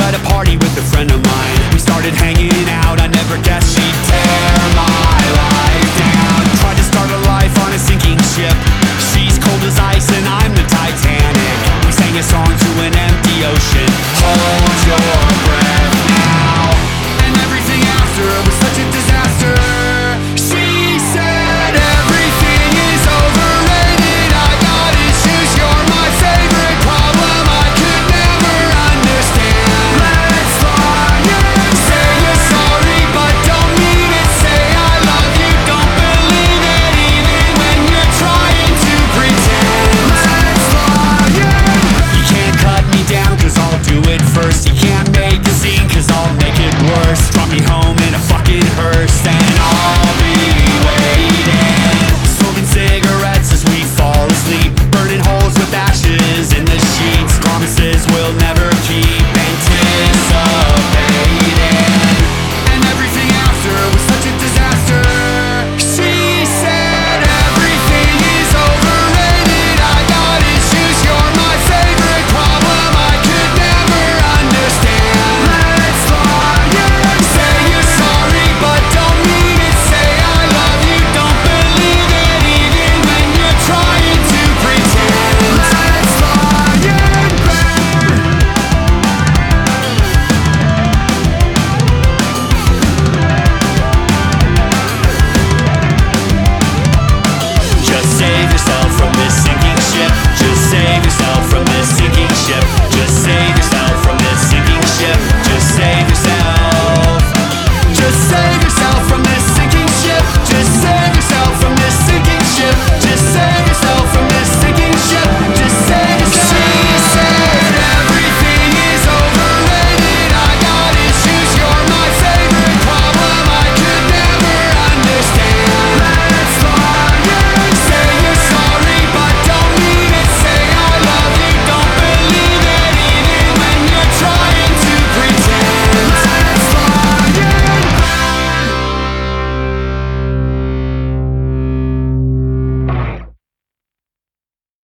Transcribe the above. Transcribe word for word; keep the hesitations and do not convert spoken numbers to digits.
at a party with a friend of mine. We started hanging out, I never guessed she'd tear my life down. Tried to start a life on a sinking ship. She's cold as ice and I'm the Titanic. We sang a song to an empty ocean. Hold your breath now. And everything after it was